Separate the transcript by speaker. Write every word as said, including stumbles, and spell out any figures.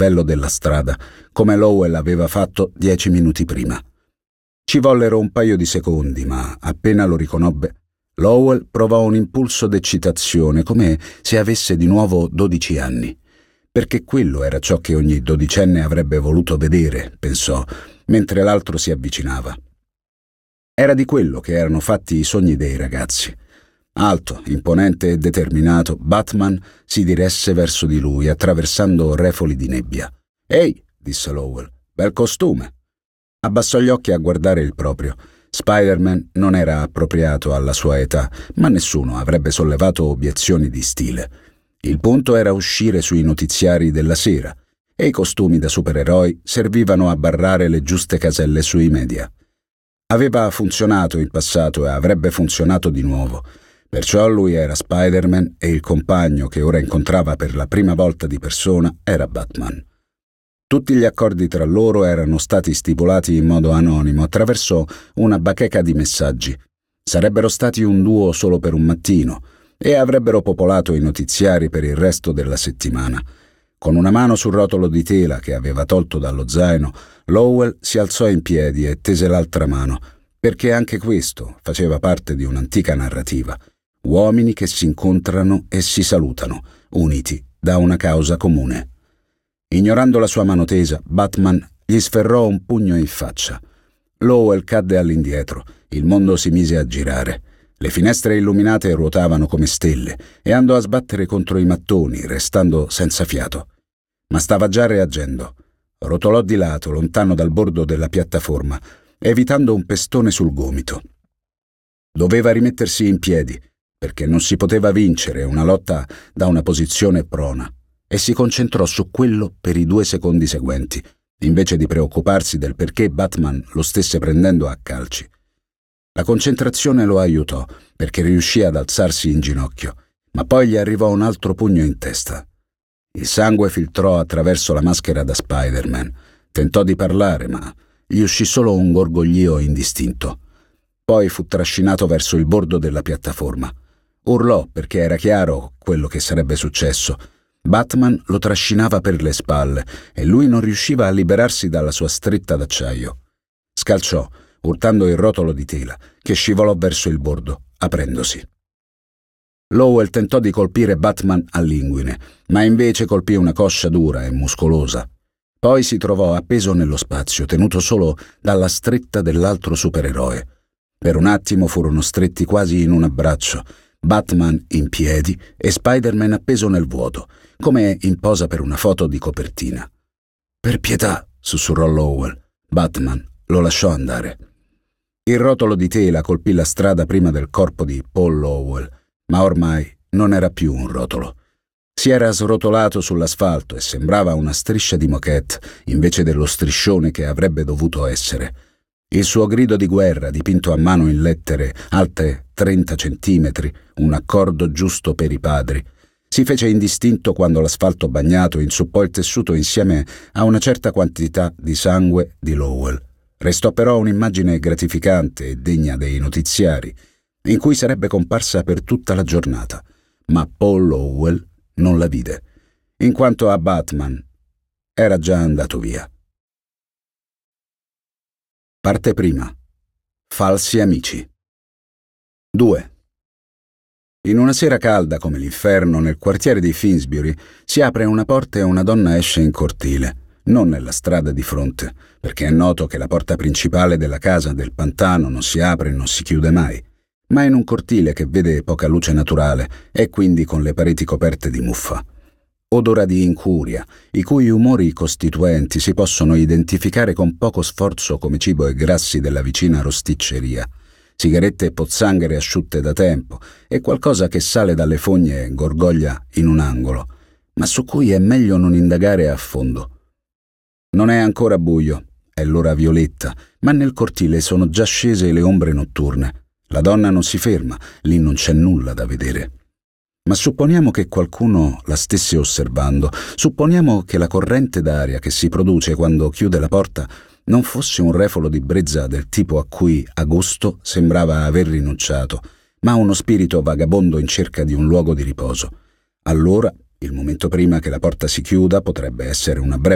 Speaker 1: cappello della strada, come Lowell aveva fatto dieci minuti prima. Ci vollero un paio di secondi, ma appena lo riconobbe, Lowell provò un impulso d'eccitazione, come se avesse di nuovo dodici anni. Perché quello era ciò che ogni dodicenne avrebbe voluto vedere, pensò, mentre l'altro si avvicinava. Era di quello che erano fatti i sogni dei ragazzi. Alto, imponente e determinato, Batman si diresse verso di lui, attraversando refoli di nebbia. «Ehi!» disse Lowell. «Bel costume!» Abbassò gli occhi a guardare il proprio. Spider-Man non era appropriato alla sua età, ma nessuno avrebbe sollevato obiezioni di stile. Il punto era uscire sui notiziari della sera, e i costumi da supereroi servivano a barrare le giuste caselle sui media. Aveva funzionato in passato e avrebbe funzionato di nuovo. Perciò lui era Spider-Man e il compagno che ora incontrava per la prima volta di persona era Batman. Tutti gli accordi tra loro erano stati stipulati in modo anonimo attraverso una bacheca di messaggi. Sarebbero stati un duo solo per un mattino e avrebbero popolato i notiziari per il resto della settimana. Con una mano sul rotolo di tela che aveva tolto dallo zaino, Lowell si alzò in piedi e tese l'altra mano, perché anche questo faceva parte di un'antica narrativa. Uomini che si incontrano e si salutano, uniti da una causa comune. Ignorando la sua mano tesa, Batman gli sferrò un pugno in faccia. Lowell cadde all'indietro, il mondo si mise a girare. Le finestre illuminate ruotavano come stelle e andò a sbattere contro i mattoni, restando senza fiato. Ma stava già reagendo. Rotolò di lato, lontano dal bordo della piattaforma, evitando un pestone sul gomito. Doveva rimettersi in piedi, perché non si poteva vincere una lotta da una posizione prona, e si concentrò su quello per i due secondi seguenti, invece di preoccuparsi del perché Batman lo stesse prendendo a calci. La concentrazione lo aiutò, perché riuscì ad alzarsi in ginocchio, ma poi gli arrivò un altro pugno in testa. Il sangue filtrò attraverso la maschera da Spider-Man. Tentò di parlare, ma gli uscì solo un gorgoglio indistinto. Poi fu trascinato verso il bordo della piattaforma. Urlò perché era chiaro quello che sarebbe successo. Batman lo trascinava per le spalle e lui non riusciva a liberarsi dalla sua stretta d'acciaio. Scalciò, urtando il rotolo di tela, che scivolò verso il bordo, aprendosi. Lowell tentò di colpire Batman all'inguine, ma invece colpì una coscia dura e muscolosa. Poi si trovò appeso nello spazio, tenuto solo dalla stretta dell'altro supereroe. Per un attimo furono stretti quasi in un abbraccio, Batman in piedi e Spider-Man appeso nel vuoto, come in posa per una foto di copertina. «Per pietà!» sussurrò Lowell. Batman lo lasciò andare. Il rotolo di tela colpì la strada prima del corpo di Paul Lowell, ma ormai non era più un rotolo. Si era srotolato sull'asfalto e sembrava una striscia di moquette invece dello striscione che avrebbe dovuto essere. Il suo grido di guerra, dipinto a mano in lettere alte trenta centimetri, un accordo giusto per i padri, si fece indistinto quando l'asfalto bagnato inzuppò il tessuto insieme a una certa quantità di sangue di Lowell. Restò però un'immagine gratificante e degna dei notiziari, in cui sarebbe comparsa per tutta la giornata, ma Paul Lowell non la vide, in quanto a Batman era già andato via. Parte prima. Falsi amici. due. In una sera calda come l'inferno, nel quartiere di Finsbury, si apre una porta e una donna esce in cortile, non nella strada di fronte, perché è noto che la porta principale della casa del pantano non si apre e non si chiude mai, ma in un cortile che vede poca luce naturale e quindi con le pareti coperte di muffa. Odora di incuria, i cui umori costituenti si possono identificare con poco sforzo come cibo e grassi della vicina rosticceria, sigarette e pozzanghere asciutte da tempo e qualcosa che sale dalle fogne e gorgoglia in un angolo, ma su cui è meglio non indagare a fondo. Non è ancora buio, è l'ora violetta, ma nel cortile sono già scese le ombre notturne. La donna non si ferma, lì non c'è nulla da vedere. Ma supponiamo che qualcuno la stesse osservando, supponiamo che la corrente d'aria che si produce quando chiude la porta non fosse un refolo di brezza del tipo a cui agosto sembrava aver rinunciato, ma uno spirito vagabondo in cerca di un luogo di riposo. Allora, il momento prima che la porta si chiuda potrebbe essere una breve